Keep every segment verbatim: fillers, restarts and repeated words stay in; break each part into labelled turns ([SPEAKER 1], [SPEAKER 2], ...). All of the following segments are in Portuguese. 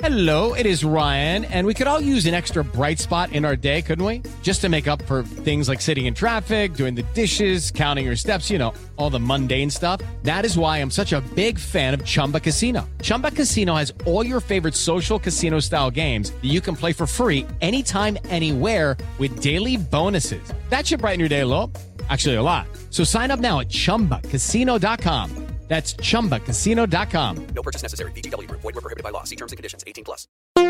[SPEAKER 1] Hello, it is Ryan, and we could all use an extra bright spot in our day, couldn't we? Just to make up for things like sitting in traffic, doing the dishes, counting your steps, you know, all the mundane stuff. That is why I'm such a big fan of Chumba Casino. Chumba Casino has all your favorite social casino-style games that you can play for free anytime, anywhere with daily bonuses. That should brighten your day a little. Actually, a lot. So sign up now at chumba casino dot com. That's chumba casino dot com.
[SPEAKER 2] No purchase necessary. V G W Group. Void where prohibited by law. See terms and conditions. eighteen plus.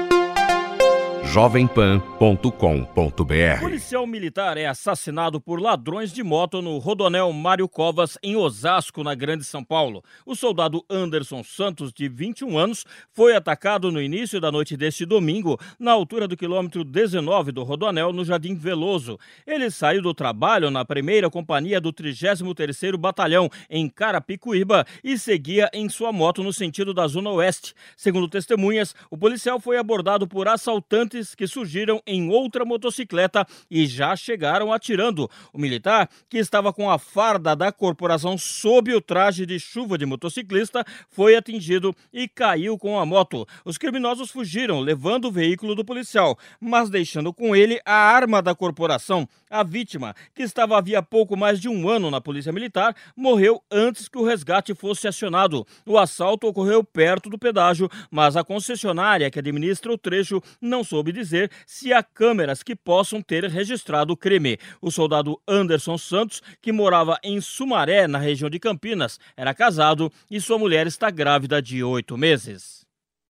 [SPEAKER 3] jovem pan ponto com ponto br.
[SPEAKER 4] Policial militar é assassinado por ladrões de moto no Rodoanel Mário Covas, em Osasco, na Grande São Paulo. O soldado Anderson Santos, de vinte e um anos, foi atacado no início da noite deste domingo, na altura do quilômetro dezenove do Rodoanel, no Jardim Veloso. Ele saiu do trabalho na primeira companhia do trigésimo terceiro Batalhão, em Carapicuíba, e seguia em sua moto no sentido da Zona Oeste. Segundo testemunhas, o policial foi abordado por assaltantes que surgiram em outra motocicleta e já chegaram atirando. O militar, que estava com a farda da corporação sob o traje de chuva de motociclista, foi atingido e caiu com a moto. Os criminosos fugiram, levando o veículo do policial, mas deixando com ele a arma da corporação. A vítima, que estava havia pouco mais de um ano na Polícia Militar, morreu antes que o resgate fosse acionado. O assalto ocorreu perto do pedágio, mas a concessionária que administra o trecho não soube dizer se há câmeras que possam ter registrado o crime. O soldado Anderson Santos, que morava em Sumaré, na região de Campinas, era casado e sua mulher está grávida de oito meses.